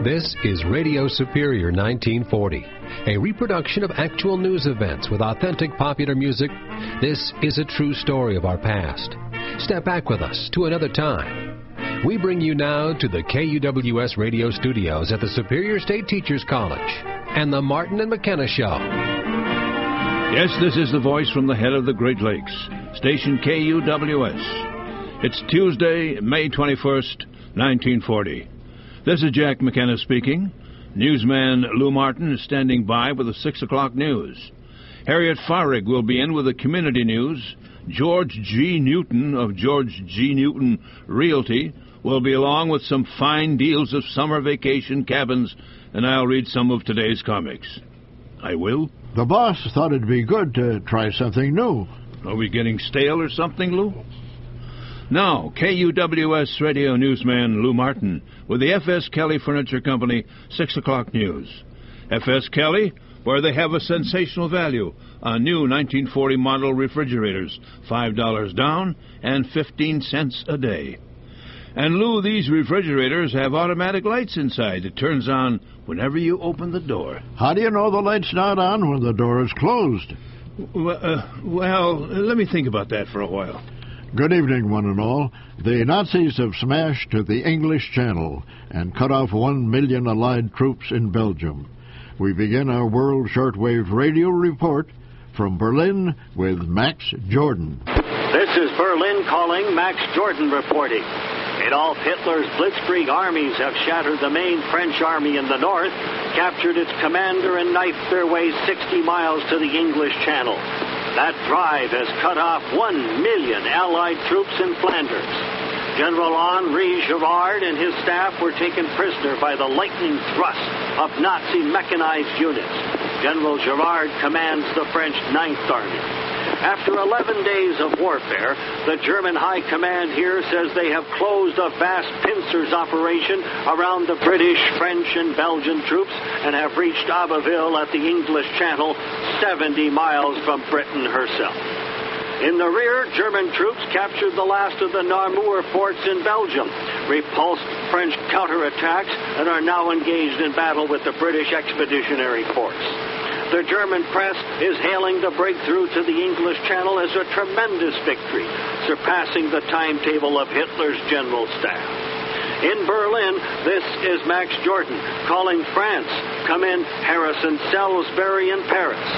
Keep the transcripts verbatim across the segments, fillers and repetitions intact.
This is Radio Superior nineteen forty, a reproduction of actual news events with authentic popular music. This is a true story of our past. Step back with us to another time. We bring you now to the K U W S radio studios at the Superior State Teachers College and the Martin and McKenna Show. Yes, this is the voice from the head of the Great Lakes, station K U W S. It's Tuesday, May twenty-first, nineteen forty. This is Jack McKenna speaking. Newsman Lou Martin is standing by with the six o'clock news. Harriet Farrig will be in with the community news. George G. Newton of George G. Newton Realty will be along with some fine deals of summer vacation cabins, and I'll read some of today's comics. I will? The boss thought it'd be good to try something new. Are we getting stale or something, Lou? Now, K U W S radio newsman Lou Martin with the F S. Kelly Furniture Company six o'clock news. F S. Kelly, where they have a sensational value on new nineteen forty model refrigerators, five dollars down and fifteen cents a day. And Lou, these refrigerators have automatic lights inside. It turns on whenever you open the door. How do you know the light's not on when the door is closed? Well, uh, well, let me think about that for a while. Good evening, one and all. The Nazis have smashed the English Channel and cut off one million Allied troops in Belgium. We begin our World Shortwave Radio Report from Berlin with Max Jordan. This is Berlin calling, Max Jordan reporting. Adolf Hitler's blitzkrieg armies have shattered the main French army in the north, captured its commander, and knifed their way sixty miles to the English Channel. That drive has cut off one million Allied troops in Flanders. General Henri Girard and his staff were taken prisoner by the lightning thrust of Nazi mechanized units. General Girard commands the French Ninth Army. After eleven days of warfare, the German High Command here says they have closed a vast pincers operation around the British, French, and Belgian troops and have reached Abbeville at the English Channel, seventy miles from Britain herself. In the rear, German troops captured the last of the Namur forts in Belgium, repulsed French counterattacks, and are now engaged in battle with the British Expeditionary Force. The German press is hailing the breakthrough to the English Channel as a tremendous victory, surpassing the timetable of Hitler's general staff. In Berlin, this is Max Jordan calling France. Come in, Harrison Salisbury in Paris.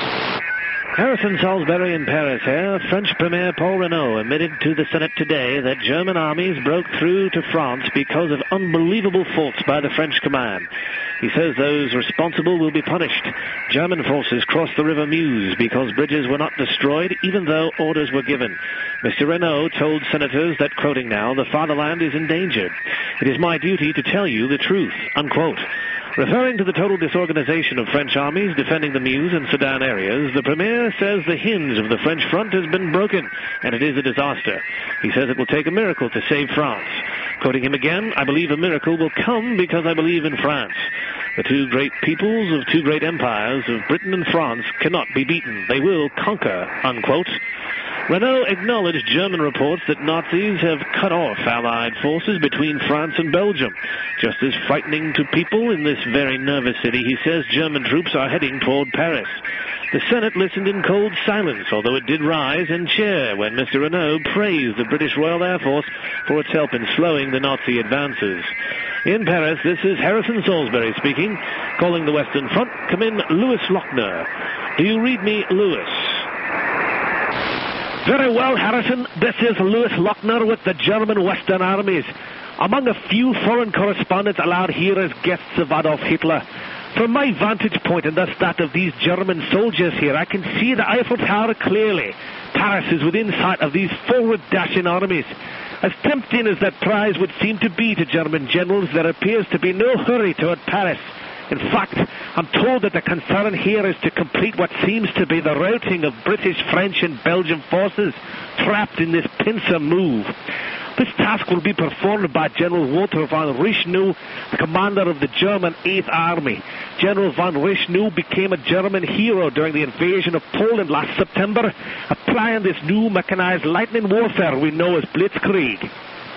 Harrison Salisbury in Paris here. French Premier Paul Reynaud admitted to the Senate today that German armies broke through to France because of unbelievable faults by the French command. He says those responsible will be punished. German forces crossed the River Meuse because bridges were not destroyed, even though orders were given. Mister Reynaud told senators that, quoting now, the fatherland is in danger. It is my duty to tell you the truth, unquote. Referring to the total disorganization of French armies defending the Meuse and Sedan areas, the Premier says the hinge of the French front has been broken, and it is a disaster. He says it will take a miracle to save France. Quoting him again, I believe a miracle will come because I believe in France. The two great peoples of two great empires of Britain and France cannot be beaten. They will conquer, unquote. Reynaud acknowledged German reports that Nazis have cut off Allied forces between France and Belgium. Just as frightening to people in this very nervous city, he says German troops are heading toward Paris. The Senate listened in cold silence, although it did rise and cheer when Mister Reynaud praised the British Royal Air Force for its help in slowing the Nazi advances. In Paris, this is Harrison Salisbury speaking, calling the Western Front. Come in, Louis Lochner. Do you read me, Louis? Very well, Harrison. This is Louis Lochner with the German Western Armies. Among a few foreign correspondents allowed here as guests of Adolf Hitler. From my vantage point and thus that of these German soldiers here, I can see the Eiffel Tower clearly. Paris is within sight of these forward-dashing armies. As tempting as that prize would seem to be to German generals, there appears to be no hurry toward Paris. In fact, I'm told that the concern here is to complete what seems to be the routing of British, French, and Belgian forces trapped in this pincer move. This task will be performed by General Walter von Richelieu, the commander of the German Eighth Army. General von Richelieu became a German hero during the invasion of Poland last September, applying this new mechanized lightning warfare we know as Blitzkrieg.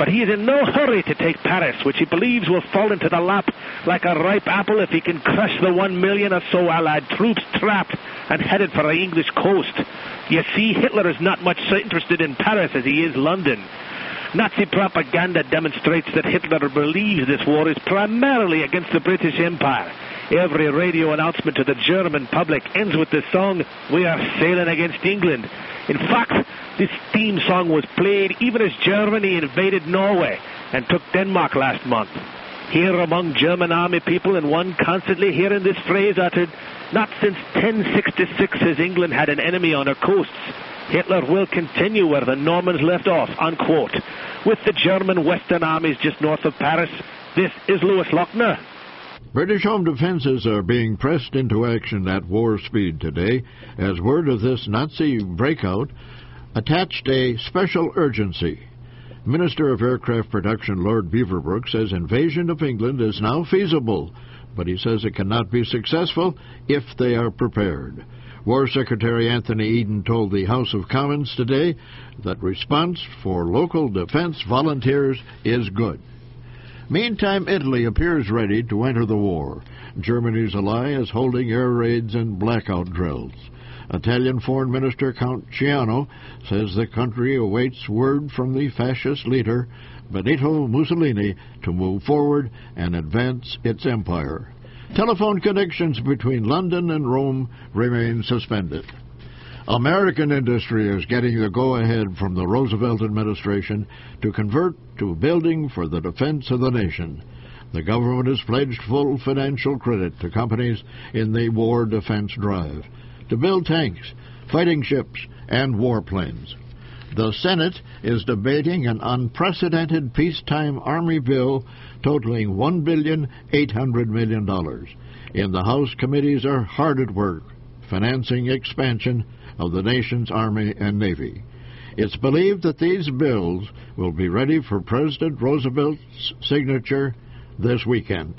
But he is in no hurry to take Paris, which he believes will fall into the lap like a ripe apple if he can crush the one million or so Allied troops trapped and headed for the English coast. You see, Hitler is not much so interested in Paris as he is London. Nazi propaganda demonstrates that Hitler believes this war is primarily against the British Empire. Every radio announcement to the German public ends with the song, "We are sailing against England." In fact, this theme song was played even as Germany invaded Norway and took Denmark last month. Here among German army people and one constantly hearing this phrase uttered, "Not since ten sixty-six has England had an enemy on her coasts. Hitler will continue where the Normans left off," unquote. With the German Western armies just north of Paris, this is Louis Lochner. British home defenses are being pressed into action at war speed today as word of this Nazi breakout attached a special urgency. Minister of Aircraft Production Lord Beaverbrook says invasion of England is now feasible, but he says it cannot be successful if they are prepared. War Secretary Anthony Eden told the House of Commons today that response for local defense volunteers is good. Meantime, Italy appears ready to enter the war. Germany's ally is holding air raids and blackout drills. Italian Foreign Minister Count Ciano says the country awaits word from the fascist leader Benito Mussolini to move forward and advance its empire. Telephone connections between London and Rome remain suspended. American industry is getting the go-ahead from the Roosevelt administration to convert to building for the defense of the nation. The government has pledged full financial credit to companies in the war defense drive to build tanks, fighting ships, and warplanes. The Senate is debating an unprecedented peacetime Army bill totaling one billion eight hundred million dollars. In the House, committees are hard at work financing expansion of the nation's Army and Navy. It's believed that these bills will be ready for President Roosevelt's signature this weekend.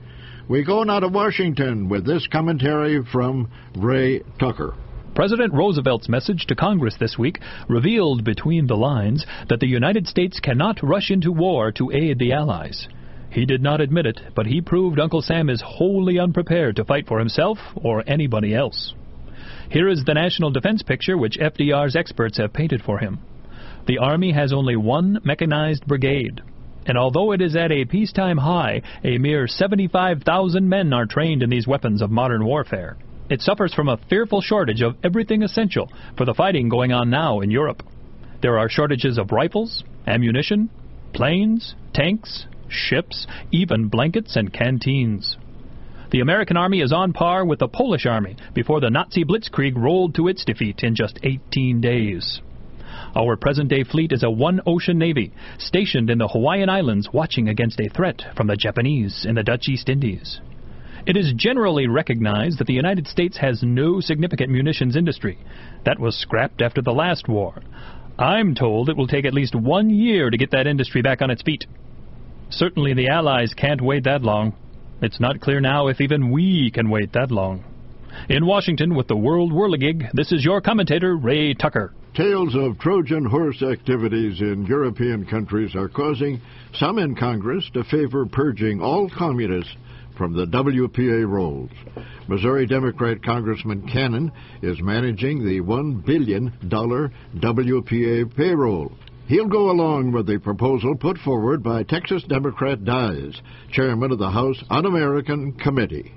We go now to Washington with this commentary from Ray Tucker. President Roosevelt's message to Congress this week revealed between the lines that the United States cannot rush into war to aid the Allies. He did not admit it, but he proved Uncle Sam is wholly unprepared to fight for himself or anybody else. Here is the national defense picture which F D R's experts have painted for him. The Army has only one mechanized brigade, and although it is at a peacetime high, a mere seventy-five thousand men are trained in these weapons of modern warfare. It suffers from a fearful shortage of everything essential for the fighting going on now in Europe. There are shortages of rifles, ammunition, planes, tanks, ships, even blankets and canteens. The American Army is on par with the Polish Army before the Nazi blitzkrieg rolled to its defeat in just eighteen days. Our present-day fleet is a one-ocean navy stationed in the Hawaiian Islands watching against a threat from the Japanese in the Dutch East Indies. It is generally recognized that the United States has no significant munitions industry. That was scrapped after the last war. I'm told it will take at least one year to get that industry back on its feet. Certainly the Allies can't wait that long. It's not clear now if even we can wait that long. In Washington with the World Whirligig, this is your commentator, Ray Tucker. Tales of Trojan horse activities in European countries are causing some in Congress to favor purging all communists from the W P A rolls. Missouri Democrat Congressman Cannon is managing the one billion dollars W P A payroll. He'll go along with the proposal put forward by Texas Democrat Dies, chairman of the House Un-American Committee.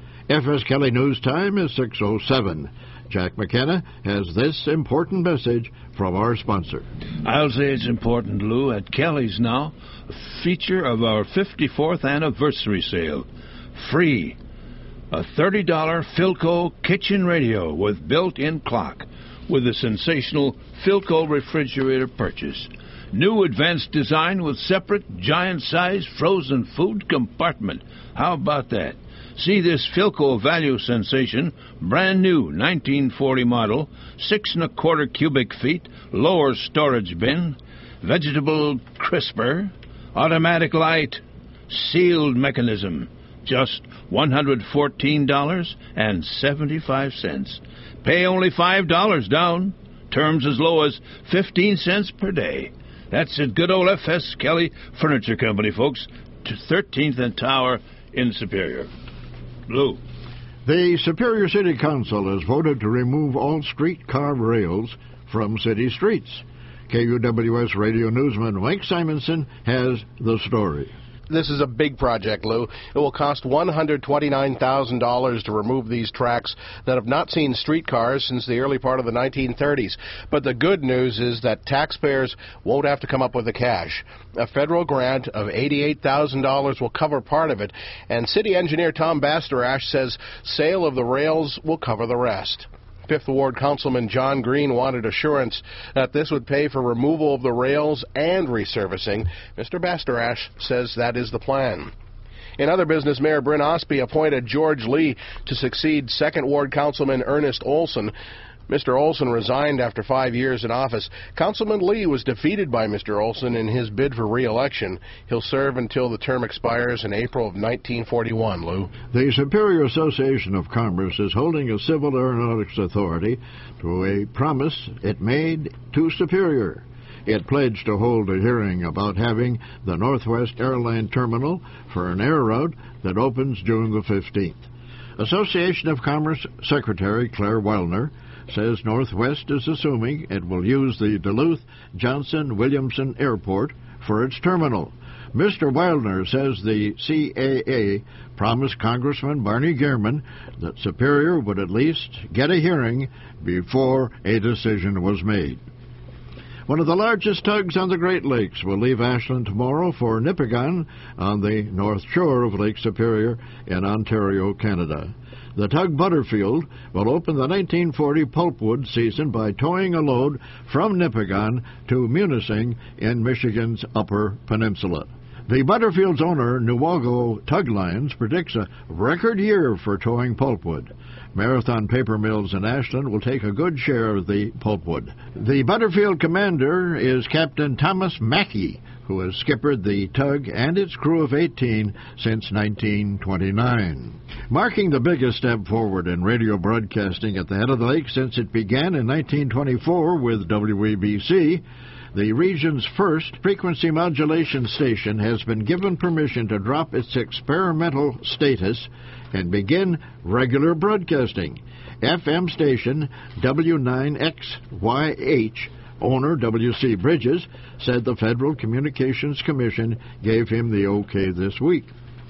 F S Kelly News Time is six oh seven. Jack McKenna has this important message from our sponsor. I'll say it's important, Lou. At Kelly's now, a feature of our fifty-fourth anniversary sale. Free. A thirty dollars Philco kitchen radio with built-in clock with a sensational Philco refrigerator purchase. New advanced design with separate giant-sized frozen food compartment. How about that? See this Philco value sensation, brand new nineteen forty model, six and a quarter cubic feet, lower storage bin, vegetable crisper, automatic light, sealed mechanism. Just one hundred fourteen dollars and seventy-five cents. Pay only five dollars down. Terms as low as fifteen cents per day. That's at good old F S. Kelly Furniture Company, folks, to thirteenth and Tower in Superior. Lou. The Superior City Council has voted to remove all streetcar rails from city streets. K U W S radio newsman Mike Simonson has the story. This is a big project, Lou. It will cost one hundred twenty-nine thousand dollars to remove these tracks that have not seen streetcars since the early part of the nineteen thirties. But the good news is that taxpayers won't have to come up with the cash. A federal grant of eighty-eight thousand dollars will cover part of it, and city engineer Tom Bastarash says sale of the rails will cover the rest. Fifth Ward Councilman John Green wanted assurance that this would pay for removal of the rails and resurfacing. Mister Bastarash says that is the plan. In other business, Mayor Bryn Osby appointed George Lee to succeed Second Ward Councilman Ernest Olson. Mister Olson resigned after five years in office. Councilman Lee was defeated by Mister Olson in his bid for re-election. He'll serve until the term expires in April of nineteen forty-one, Lou. The Superior Association of Commerce is holding a civil aeronautics authority to a promise it made to Superior. It pledged to hold a hearing about having the Northwest Airline Terminal for an air route that opens June the fifteenth. Association of Commerce Secretary Claire Wellner says Northwest is assuming it will use the Duluth Johnson-Williamson Airport for its terminal. Mister Wildner says the C A A promised Congressman Barney Gehrman that Superior would at least get a hearing before a decision was made. One of the largest tugs on the Great Lakes will leave Ashland tomorrow for Nipigon on the north shore of Lake Superior in Ontario, Canada. The tug Butterfield will open the nineteen forty pulpwood season by towing a load from Nipigon to Munising in Michigan's Upper Peninsula. The Butterfield's owner, Nuwago Tug Lines, predicts a record year for towing pulpwood. Marathon Paper Mills in Ashland will take a good share of the pulpwood. The Butterfield commander is Captain Thomas Mackey, who has skippered the tug and its crew of eighteen since nineteen twenty-nine. Marking the biggest step forward in radio broadcasting at the head of the lake since it began in nineteen twenty-four with W A B C, the region's first frequency modulation station has been given permission to drop its experimental status and begin regular broadcasting. F M station W nine X Y H owner W C Bridges said the Federal Communications Commission gave him the okay this week.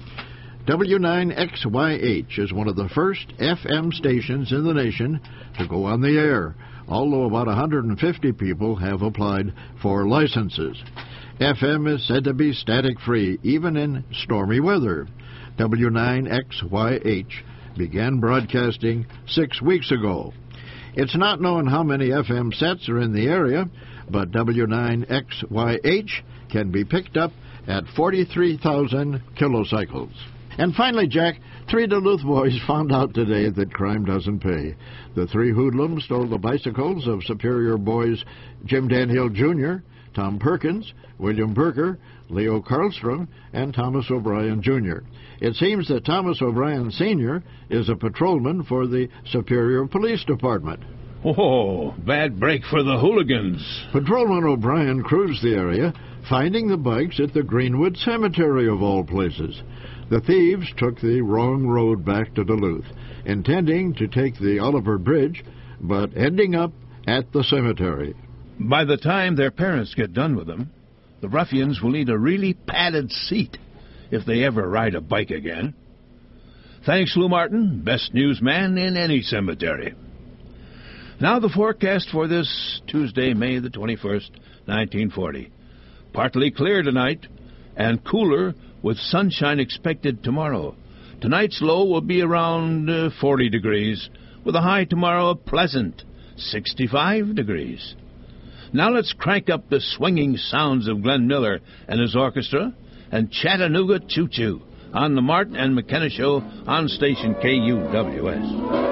W nine X Y H is one of the first F M stations in the nation to go on the air, although about one hundred fifty people have applied for licenses. F M is said to be static-free, even in stormy weather. W nine X Y H began broadcasting six weeks ago. It's not known how many F M sets are in the area, but W nine X Y H can be picked up at forty-three thousand kilocycles. And finally, Jack, three Duluth boys found out today that crime doesn't pay. The three hoodlums stole the bicycles of Superior boys Jim Danhill Junior, Tom Perkins, William Berger, Leo Karlstrom, and Thomas O'Brien Junior It seems that Thomas O'Brien Senior is a patrolman for the Superior Police Department. Oh, bad break for the hooligans. Patrolman O'Brien cruised the area, finding the bikes at the Greenwood Cemetery of all places. The thieves took the wrong road back to Duluth, intending to take the Oliver Bridge, but ending up at the cemetery. By the time their parents get done with them, the ruffians will need a really padded seat if they ever ride a bike again. Thanks, Lou Martin, best newsman in any cemetery. Now the forecast for this Tuesday, May the twenty-first, nineteen forty. Partly clear tonight and cooler with sunshine expected tomorrow. Tonight's low will be around uh, forty degrees, with a high tomorrow of pleasant sixty-five degrees. Now let's crank up the swinging sounds of Glenn Miller and his orchestra and Chattanooga Choo Choo on the Martin and McKenna Show on station K U W S.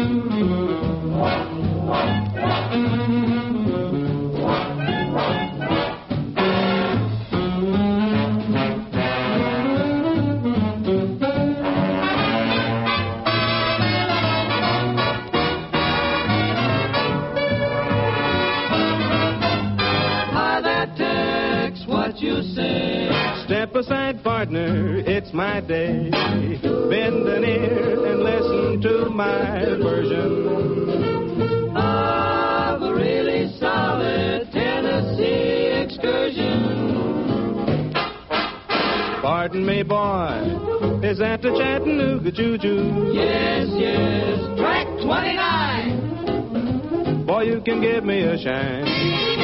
Step aside, partner, it's my day. Bend an ear and listen to my version of a really solid Tennessee excursion. Pardon me, boy, is that the Chattanooga Choo-Choo? Yes, yes, track twenty-nine. Boy, you can give me a shine.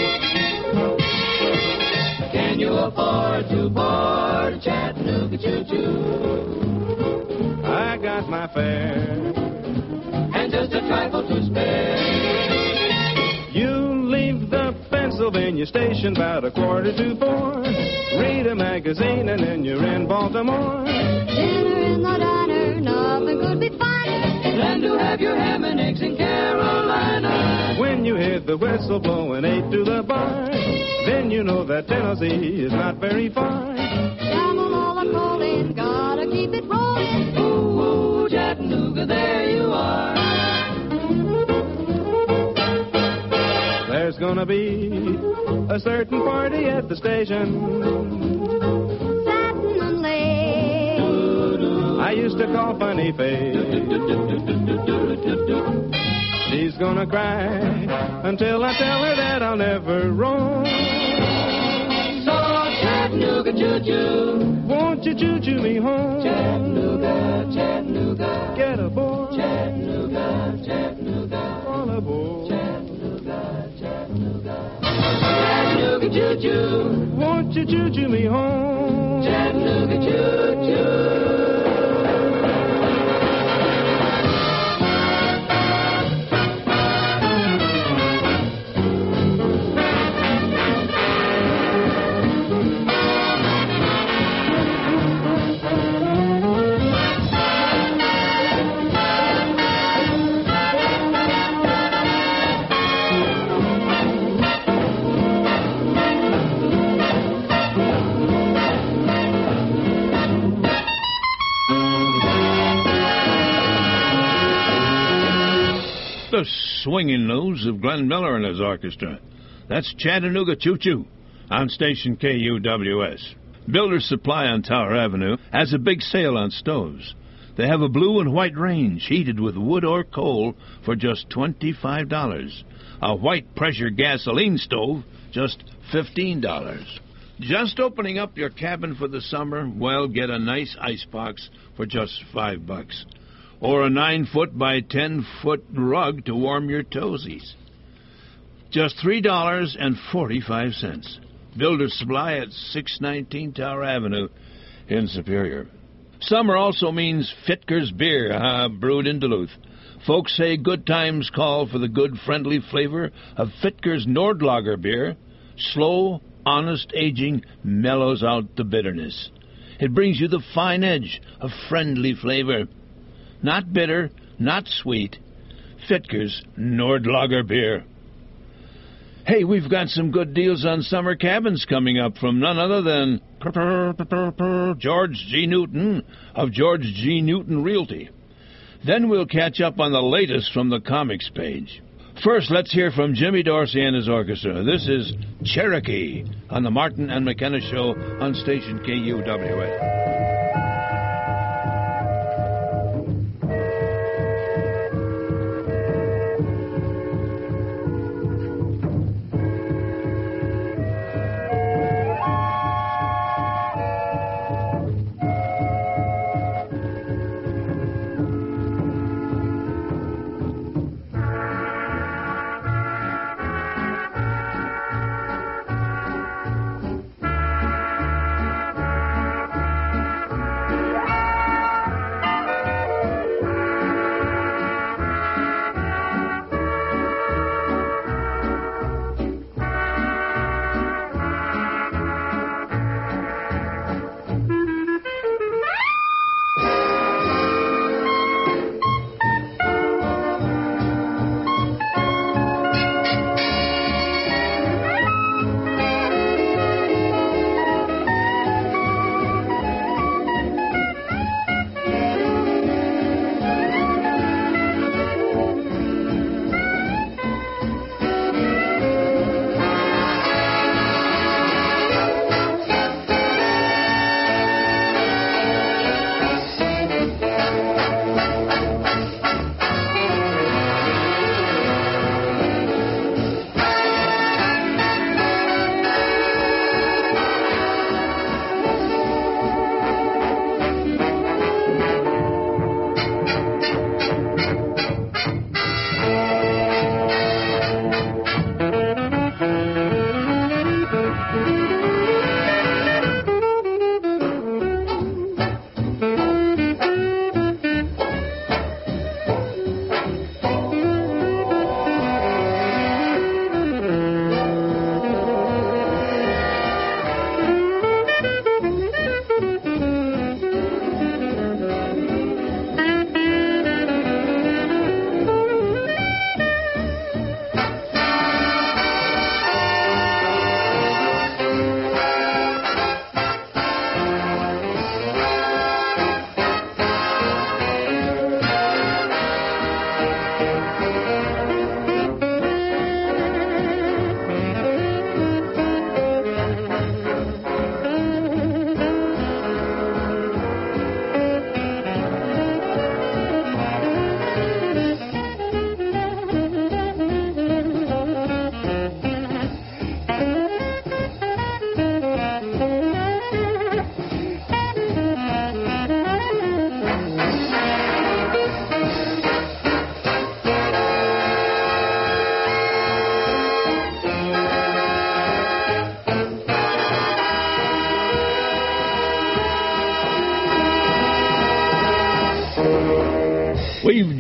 Can you afford to board a Chattanooga choo-choo? I got my fare and just a trifle to spare. You leave the Pennsylvania station about a quarter to four. Read a magazine and then you're in Baltimore. Dinner in the diner, nothing could be finer than to have your ham and eggs in Carolina. When you hear the whistle blowing eight to the bar, then you know that Tennessee is not very far. Shovel all the coal in, gotta keep it rolling. Ooh, ooh, Chattanooga, there you are. There's gonna be a certain party at the station. Certainly. I used to call Funny Face. She's gonna cry until I tell her that I'll never roam. So Chattanooga choo-choo, won't you choo-choo me home? Chattanooga, Chattanooga, get aboard. Chattanooga, Chattanooga, all aboard. Chattanooga, Chattanooga, Chattanooga choo-choo, won't you choo-choo me home? Chattanooga choo-choo. The swinging nose of Glenn Miller and his orchestra. That's Chattanooga Choo-Choo on station K U W S. Builder's Supply on Tower Avenue has a big sale on stoves. They have a blue and white range heated with wood or coal for just twenty-five dollars. A white pressure gasoline stove, just fifteen dollars. Just opening up your cabin for the summer? Well, get a nice icebox for just five bucks. Or a nine-foot by ten-foot rug to warm your toesies. Just three dollars and forty-five cents. Builder's Supply at six nineteen Tower Avenue in Superior. Summer also means Fitker's beer, uh, brewed in Duluth. Folks say good times call for the good, friendly flavor of Fitker's Nordlager beer. Slow, honest aging mellows out the bitterness. It brings you the fine edge of friendly flavor. Not bitter, not sweet. Fitker's Nordlager beer. Hey, we've got some good deals on summer cabins coming up from none other than George G. Newton of George G. Newton Realty. Then we'll catch up on the latest from the comics page. First, let's hear from Jimmy Dorsey and his orchestra. This is Cherokee on the Martin and McKenna Show on station K U W S.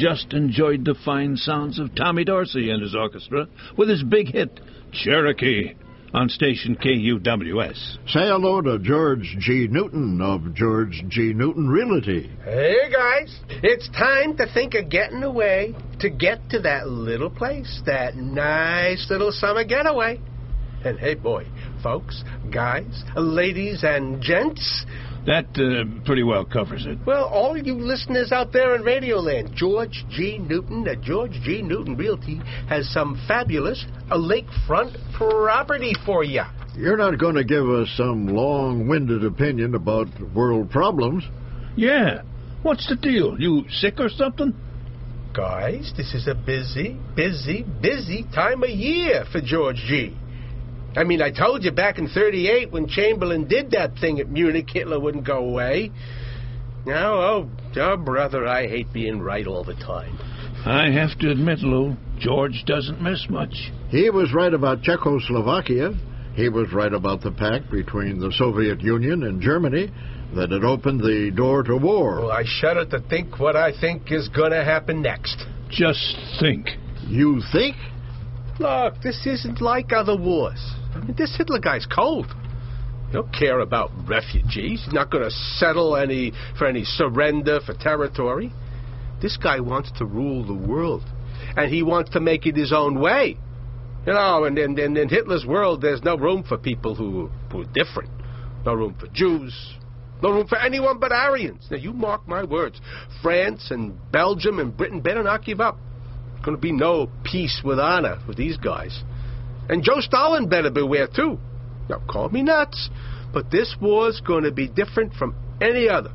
just enjoyed the fine sounds of Tommy Dorsey and his orchestra with his big hit, Cherokee, on station K U W S. Say hello to George G. Newton of George G. Newton Realty. Hey, guys. It's time to think of getting away to get to that little place, that nice little summer getaway. And hey, boy, folks, guys, ladies, and gents. That uh, pretty well covers it. Well, all you listeners out there in Radioland, George G. Newton at George G. Newton Realty has some fabulous uh, lakefront property for you. You're not going to give us some long-winded opinion about world problems. Yeah. What's the deal? You sick or something? Guys, this is a busy, busy, busy time of year for George G. I mean, I told you back in thirty-eight when Chamberlain did that thing at Munich, Hitler wouldn't go away. Now, oh, oh, brother, I hate being right all the time. I have to admit, Lou, George doesn't miss much. He was right about Czechoslovakia. He was right about the pact between the Soviet Union and Germany that had opened the door to war. Well, I shudder to think what I think is going to happen next. Just think. You think? Look, this isn't like other wars. I mean, this Hitler guy's cold. He don't care about refugees. He's not going to settle any for any surrender for territory. This guy wants to rule the world, and he wants to make it his own way. You know, and in and, and Hitler's world, there's no room for people who, who are different. No room for Jews. No room for anyone but Aryans. Now, you mark my words. France and Belgium and Britain better not give up. There's going to be no peace with honor with these guys. And Joe Stalin better beware, too. Now, call me nuts, but this war's going to be different from any other.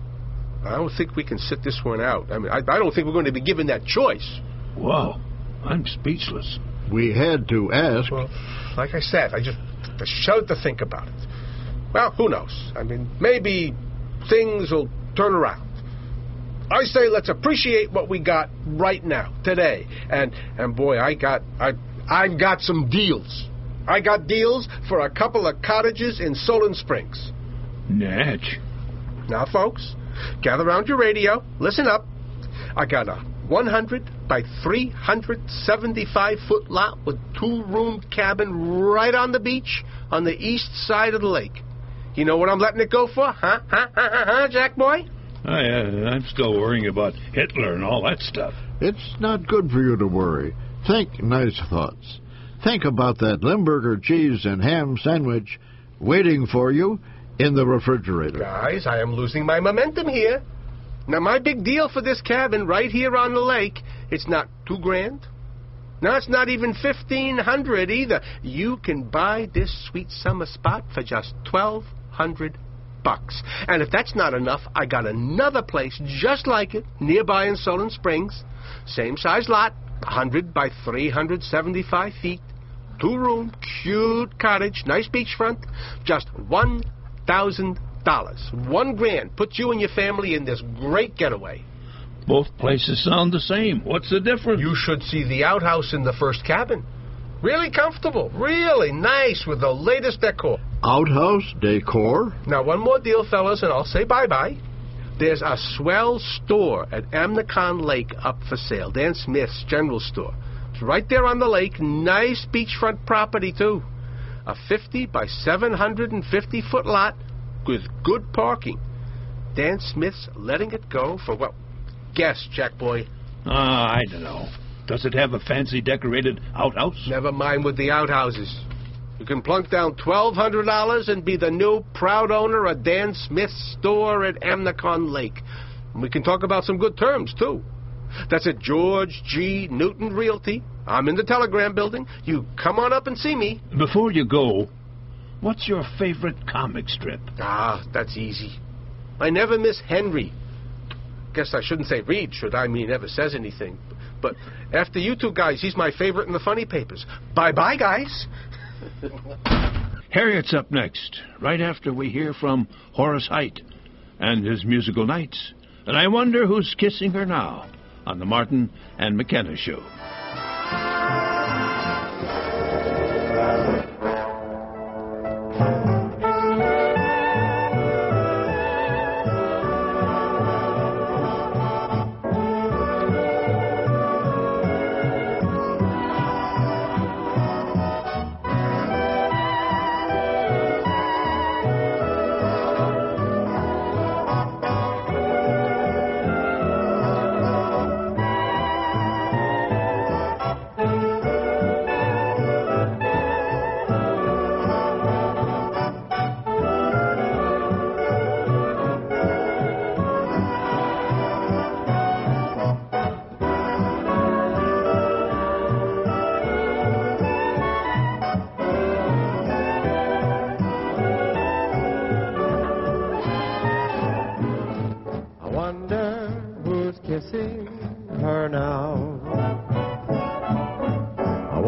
I don't think we can sit this one out. I mean, I, I don't think we're going to be given that choice. Wow, I'm speechless. We had to ask. Well, like I said, I just I shudder to think about it. Well, who knows? I mean, maybe things will turn around. I say let's appreciate what we got right now, today. And and boy, I got I I've got some deals. I got deals for a couple of cottages in Solon Springs. Natch. Now, folks, gather around your radio. Listen up. I got a one hundred by three hundred seventy-five foot lot with two-room cabin right on the beach on the east side of the lake. You know what I'm letting it go for? Huh? Huh? Huh? Huh? huh Jack boy? I, uh, I'm still worrying about Hitler and all that stuff. It's not good for you to worry. Think nice thoughts. Think about that Limburger cheese and ham sandwich waiting for you in the refrigerator. Guys, I am losing my momentum here. Now, my big deal for this cabin right here on the lake, it's not two grand. No, it's not even fifteen hundred either. You can buy this sweet summer spot for just twelve hundred bucks. And if that's not enough, I got another place just like it nearby in Solon Springs. Same size lot, one hundred by three hundred seventy-five feet. Two room, cute cottage, nice beachfront. Just one thousand dollars. One grand puts you and your family in this great getaway. Both places sound the same. What's the difference? You should see the outhouse in the first cabin. Really comfortable, really nice with the latest decor. Outhouse decor? Now, one more deal, fellas, and I'll say bye-bye. There's a swell store at Amnicon Lake up for sale. Dan Smith's General Store. It's right there on the lake. Nice beachfront property, too. A fifty by seven hundred fifty foot lot with good parking. Dan Smith's letting it go for what? Guess, Jack boy. Ah, uh, I don't know. Does it have a fancy decorated outhouse? Never mind with the outhouses. You can plunk down twelve hundred dollars and be the new proud owner of Dan Smith's store at Amnicon Lake. And we can talk about some good terms, too. That's at George G. Newton Realty. I'm in the Telegram building. You come on up and see me. Before you go, what's your favorite comic strip? Ah, that's easy. I never miss Henry. Guess I shouldn't say Reed, should I? I mean, he never says anything. But after you two guys, he's my favorite in the funny papers. Bye-bye, guys. Harriet's up next, right after we hear from Horace Heidt and his musical nights. And I wonder who's kissing her now on the Martin and McKenna Show.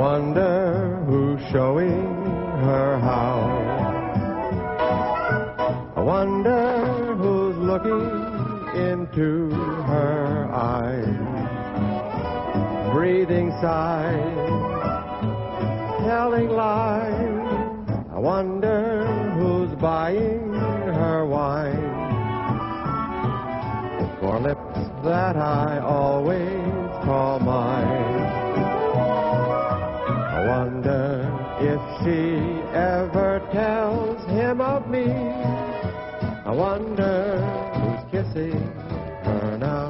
wonder who's showing her how. I wonder who's looking into her eyes, breathing sighs, telling lies. I wonder who's buying her wine for lips that I always call mine. I wonder if she ever tells him of me. I wonder who's kissing her now.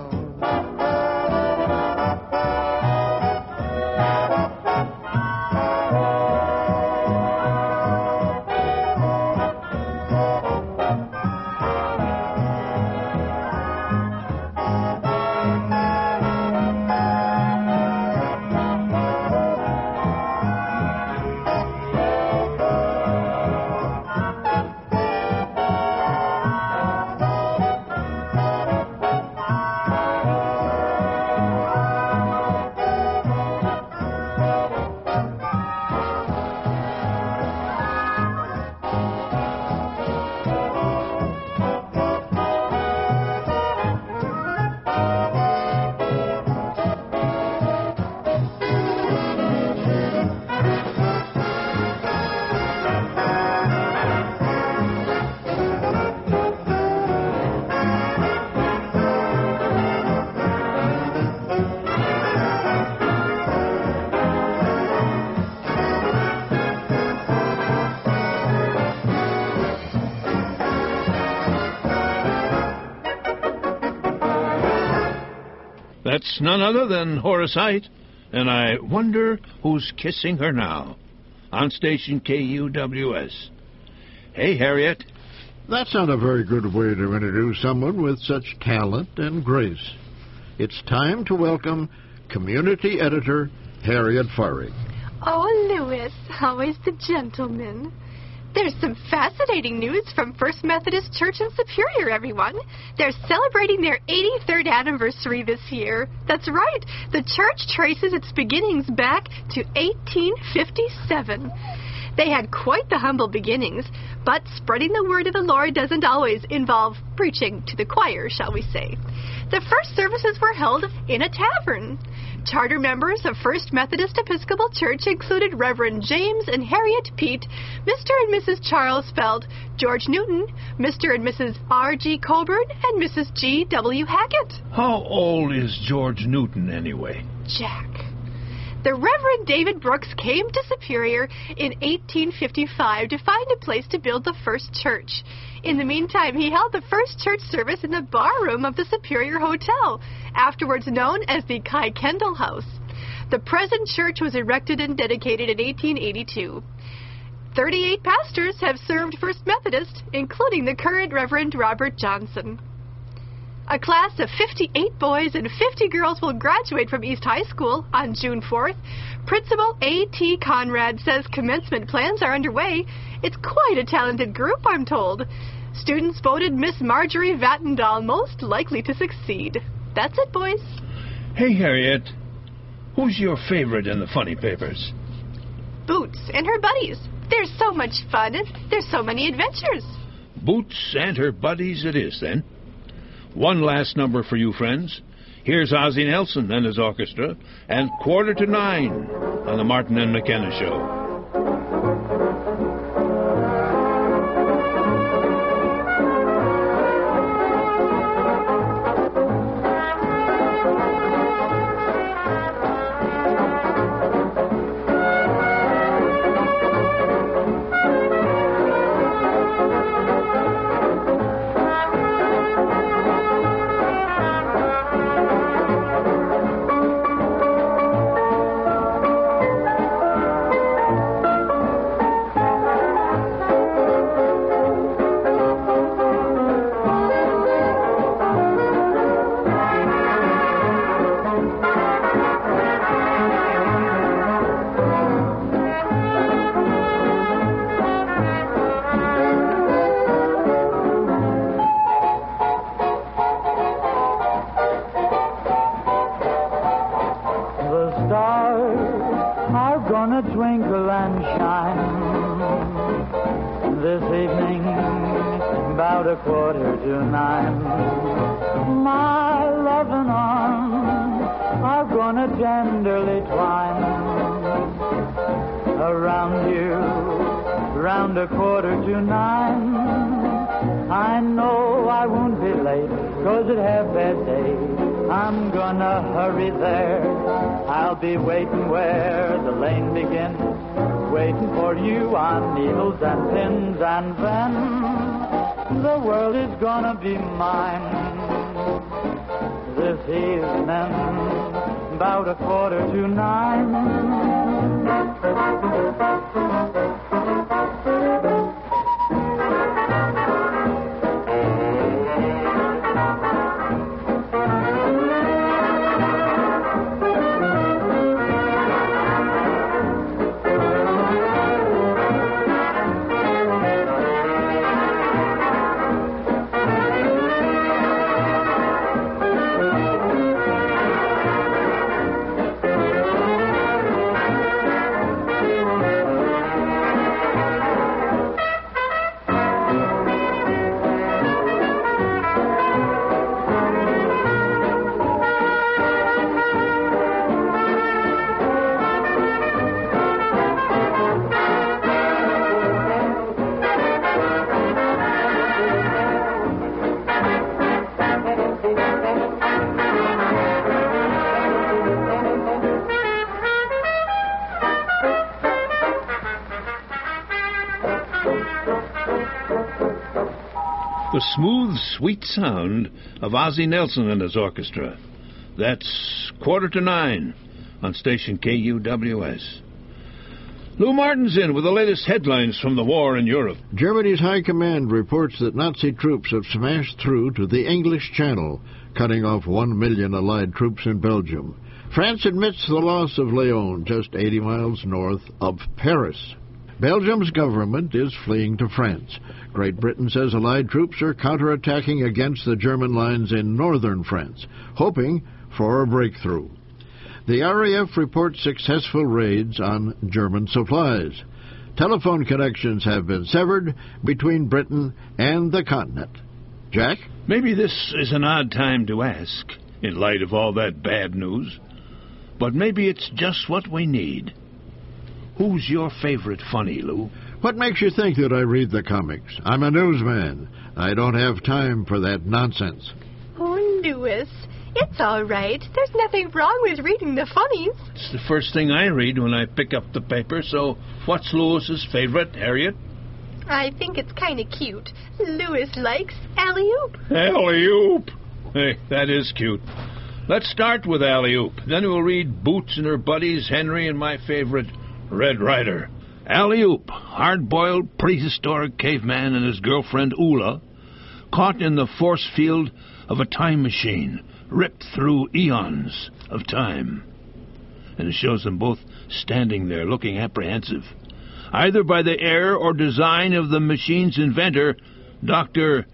That's none other than Horace Heidt, and I wonder who's kissing her now. On station K U W S. Hey, Harriet. That's not a very good way to introduce someone with such talent and grace. It's time to welcome community editor Harriet Farrig. Oh, Louis, always the gentleman. There's some fascinating news from First Methodist Church in Superior, everyone. They're celebrating their eighty-third anniversary this year. That's right. The church traces its beginnings back to eighteen fifty-seven. They had quite the humble beginnings, but spreading the word of the Lord doesn't always involve preaching to the choir, shall we say. The first services were held in a tavern. Charter members of First Methodist Episcopal Church included Reverend James and Harriet Peet, Mister and Missus Charles Feld, George Newton, Mister and Missus R G Coburn, and Missus G W Hackett. How old is George Newton, anyway? Jack. The Reverend David Brooks came to Superior in eighteen fifty-five to find a place to build the first church. In the meantime, he held the first church service in the bar room of the Superior Hotel, afterwards known as the Kai Kendall House. The present church was erected and dedicated in eighteen eighty-two. Thirty-eight pastors have served First Methodist, including the current Reverend Robert Johnson. A class of fifty-eight boys and fifty girls will graduate from East High School on June fourth. Principal A T Conrad says commencement plans are underway. It's quite a talented group, I'm told. Students voted Miss Marjorie Vattendahl most likely to succeed. That's it, boys. Hey, Harriet. Who's your favorite in the funny papers? Boots and her buddies. There's so much fun and there's so many adventures. Boots and her buddies it is, then. One last number for you, friends. Here's Ozzie Nelson and his orchestra, and Quarter to Nine on the Martin and McKenna Show. Are gonna twinkle and shine. This evening, about a quarter to nine, my loving arms are gonna tenderly twine around you, round a quarter to nine. I know I won't be late, 'cause at half past eight I'm gonna hurry there. I'll be waiting where the lane begins, waiting for you on needles and pins, and then the world is gonna be mine. This evening, about a quarter to nine. The smooth, sweet sound of Ozzie Nelson and his orchestra. That's quarter to nine on station K U W S. Lou Martin's in with the latest headlines from the war in Europe. Germany's High Command reports that Nazi troops have smashed through to the English Channel, cutting off one million Allied troops in Belgium. France admits the loss of Lyon, just eighty miles north of Paris. Belgium's government is fleeing to France. Great Britain says Allied troops are counterattacking against the German lines in northern France, hoping for a breakthrough. The R A F reports successful raids on German supplies. Telephone connections have been severed between Britain and the continent. Jack? Maybe this is an odd time to ask, in light of all that bad news, but maybe it's just what we need. Who's your favorite funny, Lou? What makes you think that I read the comics? I'm a newsman. I don't have time for that nonsense. Oh, Louis, it's all right. There's nothing wrong with reading the funnies. It's the first thing I read when I pick up the paper, so what's Louis's favorite, Harriet? I think it's kind of cute. Louis likes alley-oop. Alley-oop! Hey, that is cute. Let's start with alley-oop. Then we'll read Boots and her buddies, Henry, and my favorite, Red Ryder. Alley-oop, hard-boiled prehistoric caveman and his girlfriend Ula, caught in the force field of a time machine, ripped through eons of time. And it shows them both standing there looking apprehensive, either by the air or design of the machine's inventor, Doctor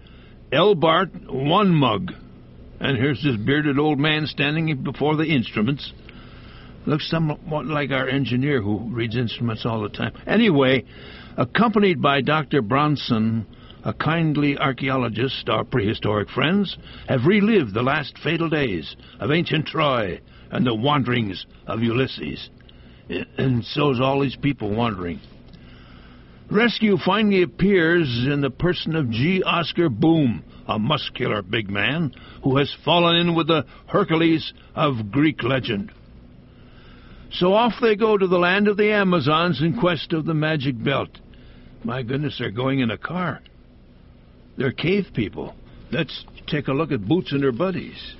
Elbart Onemug. And here's this bearded old man standing before the instruments. Looks somewhat like our engineer who reads instruments all the time. Anyway, accompanied by Doctor Bronson, a kindly archaeologist, our prehistoric friends have relived the last fatal days of ancient Troy and the wanderings of Ulysses. And so's all these people wandering. Rescue finally appears in the person of G. Oscar Boom, a muscular big man who has fallen in with the Hercules of Greek legend. So off they go to the land of the Amazons in quest of the magic belt. My goodness, they're going in a car. They're cave people. Let's take a look at Boots and her buddies.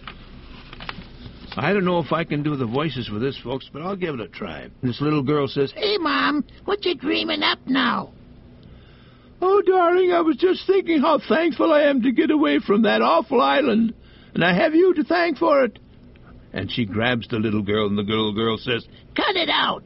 I don't know if I can do the voices for this, folks, but I'll give it a try. This little girl says, "Hey, Mom, what you dreaming up now?" "Oh, darling, I was just thinking how thankful I am to get away from that awful island, and I have you to thank for it." And she grabs the little girl, and the little girl says, "Cut it out."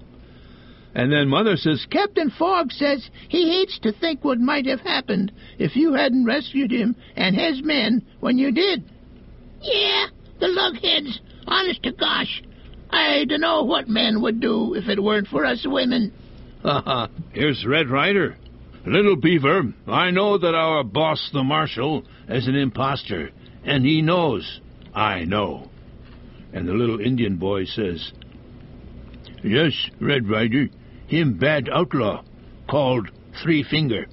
And then Mother says, "Captain Fogg says he hates to think what might have happened if you hadn't rescued him and his men when you did." "Yeah, the lugheads, honest to gosh. I don't know what men would do if it weren't for us women. Here's Red Ryder. Little Beaver, I know that our boss, the Marshal, is an imposter, and he knows I know. And the little Indian boy says, Yes, Red Ryder, him bad outlaw, called Three Finger.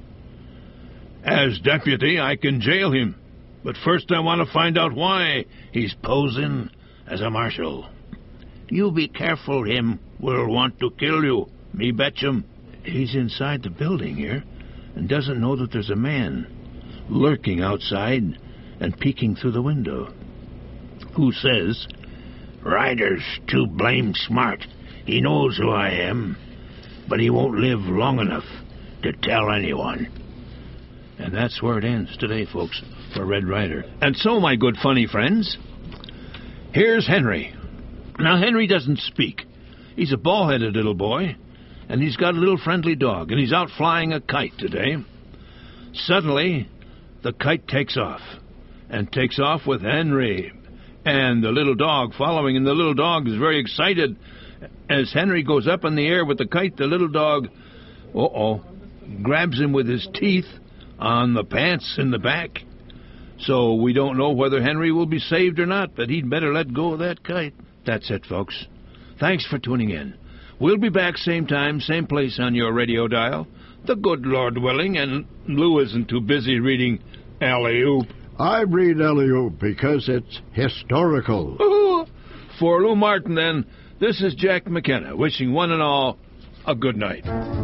As deputy, I can jail him, but first I want to find out why he's posing as a marshal. You be careful, him will want to kill you, me betch'm. He's inside the building here and doesn't know that there's a man lurking outside and peeking through the window, who says, Ryder's too blame smart. He knows who I am, but he won't live long enough to tell anyone. And that's where it ends today, folks, for Red Ryder. And so, my good funny friends, here's Henry. Now, Henry doesn't speak. He's a bald-headed little boy, and he's got a little friendly dog, and he's out flying a kite today. Suddenly, the kite takes off, and takes off with Henry and the little dog following, and the little dog is very excited. As Henry goes up in the air with the kite, the little dog, uh-oh, grabs him with his teeth on the pants in the back. So we don't know whether Henry will be saved or not, but he'd better let go of that kite. That's it, folks. Thanks for tuning in. We'll be back same time, same place on your radio dial, the good Lord willing, and Lou isn't too busy reading Alley-Oop. I read Alley-Oop because it's historical. For Lou Martin, then, this is Jack McKenna, wishing one and all a good night.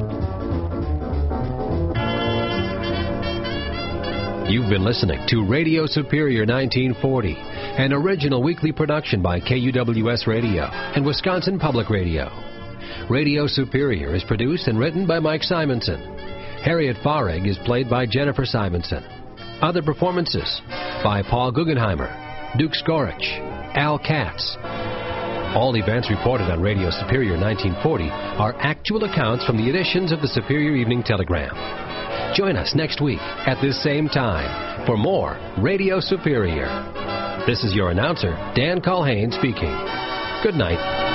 You've been listening to Radio Superior nineteen forty, an original weekly production by K U W S Radio and Wisconsin Public Radio. Radio Superior is produced and written by Mike Simonson. Harriet Farrig is played by Jennifer Simonson. Other performances by Paul Guggenheimer, Duke Skorich, Al Katz. All events reported on Radio Superior nineteen forty are actual accounts from the editions of the Superior Evening Telegram. Join us next week at this same time for more Radio Superior. This is your announcer, Dan Culhane, speaking. Good night.